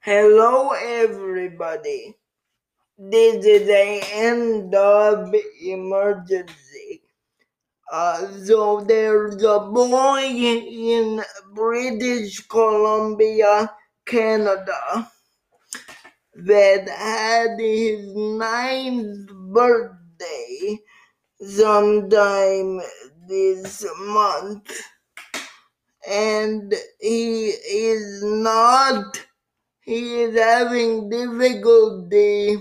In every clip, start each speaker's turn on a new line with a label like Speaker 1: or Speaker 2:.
Speaker 1: Hello, everybody. This is the end of emergency. So there's a boy in British Columbia, Canada, that had his 9th birthday sometime this month, and he is having difficulty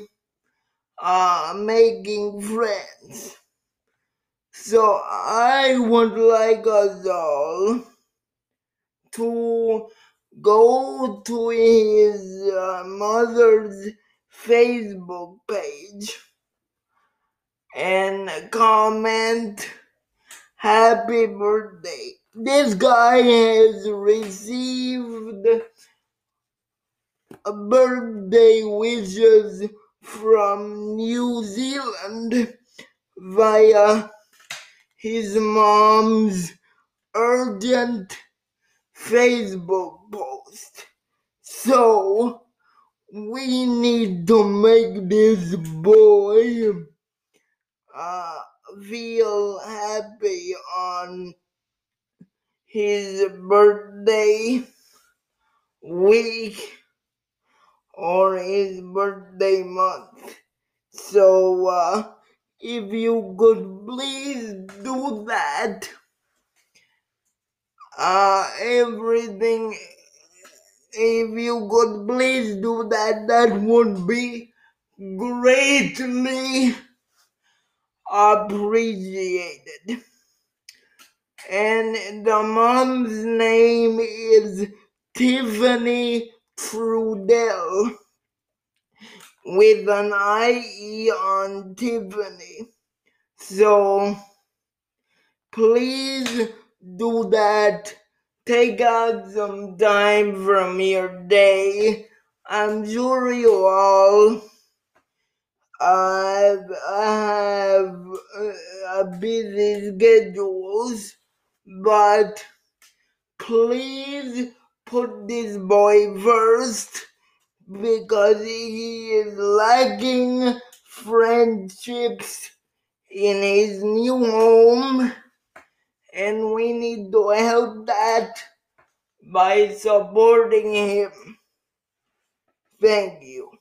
Speaker 1: making friends. So I would like us all to go to his mother's Facebook page and comment happy birthday. This guy has received a birthday wishes from New Zealand via his mom's urgent Facebook post. So we need to make this boy feel happy on his birthday week or his birthday month. So if you could please do that, everything, if you could please do that, that would be greatly appreciated. And the mom's name is Tiffany Trudell, with an IE on Tiffany. So please do that. Take out some time from your day. I'm sure you all have busy schedules, but please put this boy first, because he is lacking friendships in his new home, and we need to help that by supporting him. Thank you.